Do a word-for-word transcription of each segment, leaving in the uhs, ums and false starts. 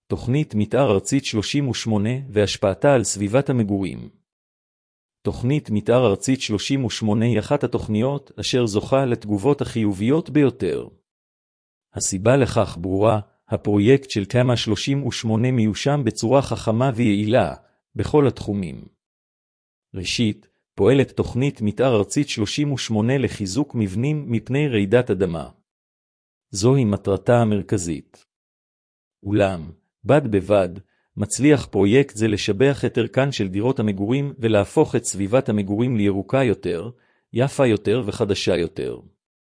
תוכנית מתאר ארצית שלושים ושמונה והשפעתה על סביבת המגורים. תוכנית מתאר ארצית שלושים ושמונה היא אחת התוכניות אשר זוכה לתגובות החיוביות ביותר. הסיבה לכך ברורה, הפרויקט של תמ"א שלושים ושמונה מיושם בצורה חכמה ויעילה בכל התחומים. ראשית, פועלת תוכנית מתאר ארצית שלושים ושמונה לחיזוק מבנים מפני רעידת אדמה. זוהי מטרתה המרכזית. אולם, בד בבד, מצליח פרויקט זה לשבח את ערכן של דירות המגורים ולהפוך את סביבת המגורים לירוקה יותר, יפה יותר וחדשה יותר.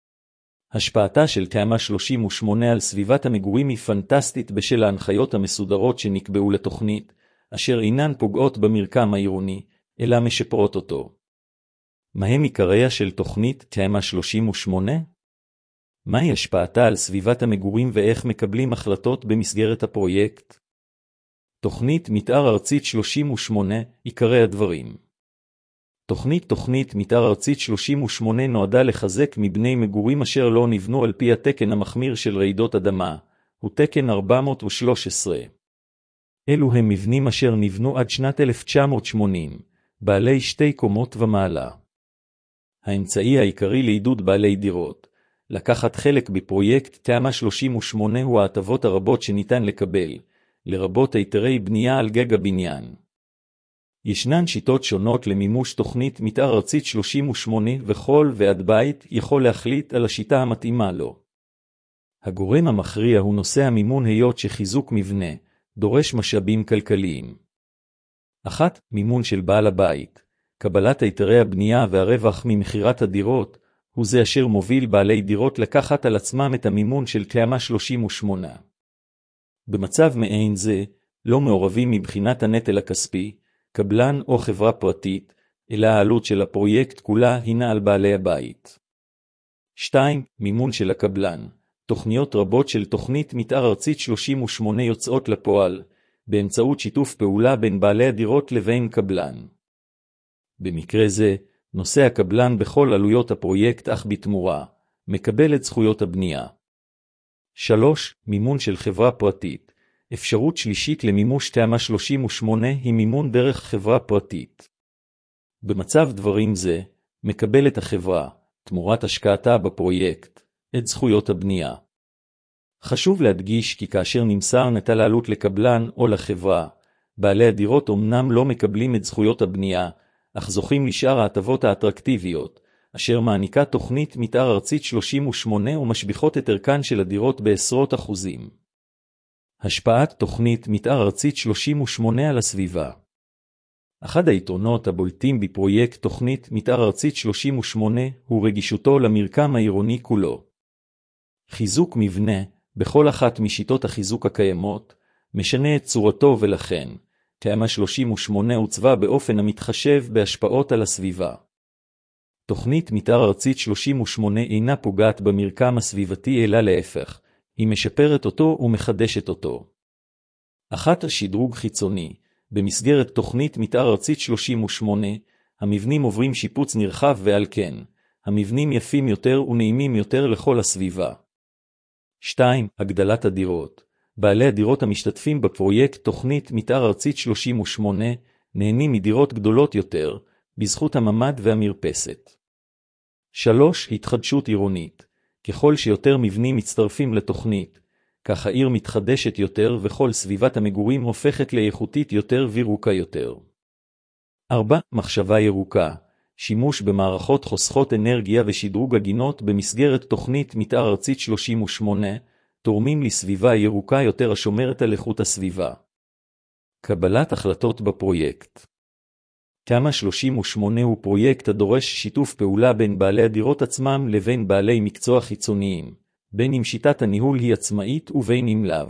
השפעתה של תמ"א שלושים ושמונה על סביבת המגורים היא פנטסטית בשל ההנחיות המסודרות שנקבעו לתוכנית, אשר אינן פוגעות במרקם העירוני, אלא משפרות אותו. מהם עיקריה של תוכנית תמ"א שלושים ושמונה? מהי השפעתה על סביבת המגורים ואיך מקבלים החלטות במסגרת הפרויקט? תוכנית מתאר ארצית שלושים ושמונה, עיקרי הדברים. תוכנית תוכנית מתאר ארצית שלושים ושמונה נועדה לחזק מבני מגורים אשר לא נבנו על פי התקן המחמיר של רעידות אדמה, הוא תקן ארבע מאות ושלוש עשרה. אלו הם מבנים אשר נבנו עד שנת אלף תשע מאות שמונים, בעלי שתי קומות ומעלה. האמצעי העיקרי לעידוד בעלי דירות, לקחת חלק בפרויקט תמ"א שלושים ושמונה הוא ההטבות הרבות שניתן לקבל, לרבות היתרי בנייה על גג הבניין. ישנן שיטות שונות למימוש תוכנית מתאר ארצית שלושים ושמונה וכל ועד בית יכול להחליט על השיטה המתאימה לו. הגורם המכריע הוא נושא המימון היות שחיזוק מבנה, דורש משאבים כלכליים. אחת, מימון של בעל הבית. קבלת היתרי הבנייה והרווח ממחירת הדירות, הוא זה אשר מוביל בעלי דירות לקחת על עצמם את המימון של תמ"א שלושים ושמונה. במצב מעין זה, לא מעורבים מבחינת הנטל הכספי, קבלן או חברה פרטית, אלא העלות של הפרויקט כולה הינה על בעלי הבית. שתיים. מימון של הקבלן. תוכניות רבות של תוכנית מתאר ארצית שלושים ושמונה יוצאות לפועל, באמצעות שיתוף פעולה בין בעלי הדירות לבין קבלן. במקרה זה, נושא הקבלן בכל עלויות הפרויקט אך בתמורה, מקבל את זכויות הבנייה. שלוש. מימון של חברה פרטית. אפשרות שלישית למימוש תמ"א שלושים ושמונה היא מימון דרך חברה פרטית. במצב דברים זה, מקבלת החברה, תמורת השקעתה בפרויקט, את זכויות הבנייה. חשוב להדגיש כי כאשר נמסר נטל העלות לקבלן או לחברה, בעלי הדירות אמנם לא מקבלים את זכויות הבנייה, אך זוכים לשאר ההטבות האטרקטיביות, אשר מעניקה תוכנית מתאר ארצית שלושים ושמונה ומשביחות את ערכן של הדירות בעשרות אחוזים. השפעת תוכנית מתאר ארצית שלושים ושמונה על הסביבה. אחד היתרונות הבולטים בפרויקט תוכנית מתאר ארצית שלושים ושמונה הוא רגישותו למרקם העירוני כולו. חיזוק מבנה, בכל אחת משיטות החיזוק הקיימות, משנה את צורתו ולכן, תמ"א שלושים ושמונה הוצבה באופן המתחשב בהשפעות על הסביבה. תוכנית מתאר ארצית שלושים ושמונה אינה פוגעת במרקם הסביבתי אלא להפך, היא משפרת אותו ומחדשת אותו. אחת השדרוג חיצוני, במסגרת תוכנית מתאר ארצית שלושים ושמונה, המבנים עוברים שיפוץ נרחב ועל כן, המבנים יפים יותר ונעימים יותר לכל הסביבה. שתיים. הגדלת הדירות. בעלי הדירות המשתתפים בפרויקט תוכנית מתאר ארצית שלושים ושמונה נהנים מדירות גדולות יותר, בזכות הממד והמרפסת. שלוש. התחדשות עירונית. ככל שיותר מבנים מצטרפים לתוכנית, כך העיר מתחדשת יותר וכל סביבת המגורים הופכת לאיכותית יותר וירוקה יותר. ארבע. מחשבה ירוקה. שימוש במערכות חוסכות אנרגיה ושדרוג הגינות במסגרת תוכנית מתאר ארצית שלושים ושמונה, תורמים לסביבה ירוקה יותר השומרת על איכות הסביבה. קבלת החלטות בפרויקט. תמ"א שלושים ושמונה הוא פרויקט הדורש שיתוף פעולה בין בעלי הדירות עצמם לבין בעלי מקצוע חיצוניים, בין אם שיטת הניהול היא עצמאית ובין אם לאו.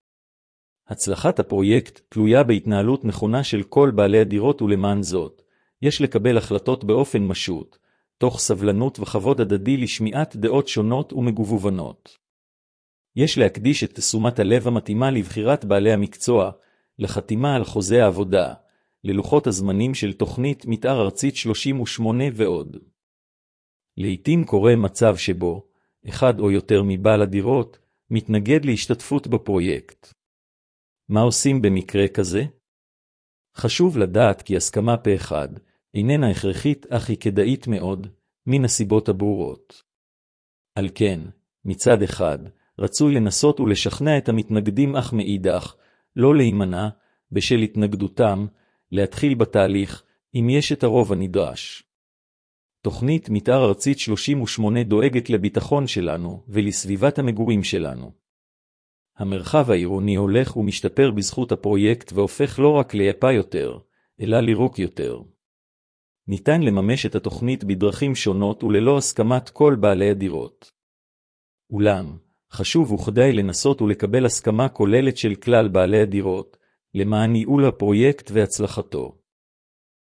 הצלחת הפרויקט תלויה בהתנהלות נכונה של כל בעלי הדירות ולמען זאת, יש לקבל החלטות באופן משוט, תוך סבלנות וכבוד הדדי לשמיעת דעות שונות ומגוונות. יש להקדיש את תשומת הלב המתאימה לבחירת בעלי המקצוע, לחתימה על חוזה העבודה, ללוחות הזמנים של תוכנית מתאר ארצית שלושים ושמונה ועוד. לעתים קורה מצב שבו, אחד או יותר מבעל הדירות, מתנגד להשתתפות בפרויקט. מה עושים במקרה כזה? חשוב לדעת כי הסכמה פה אחד איננה הכרחית אך היא כדאית מאוד, מן הסיבות הברורות. על כן, מצד אחד, רצוי לנסות ולשכנע את המתנגדים אך מאידך, לא להימנע, בשל התנגדותם, להתחיל בתהליך, אם יש את הרוב הנדרש. תוכנית מתאר ארצית שלושים ושמונה דואגת לביטחון שלנו ולסביבת המגורים שלנו. המרחב העירוני הולך ומשתפר בזכות הפרויקט והופך לא רק ליפה יותר, אלא לירוק יותר. ניתן לממש את התוכנית בדרכים שונות וללא הסכמת כל בעלי הדירות. אולם, חשוב וכדאי לנסות ולקבל הסכמה כוללת של כלל בעלי הדירות, למען ייעול הפרויקט והצלחתו.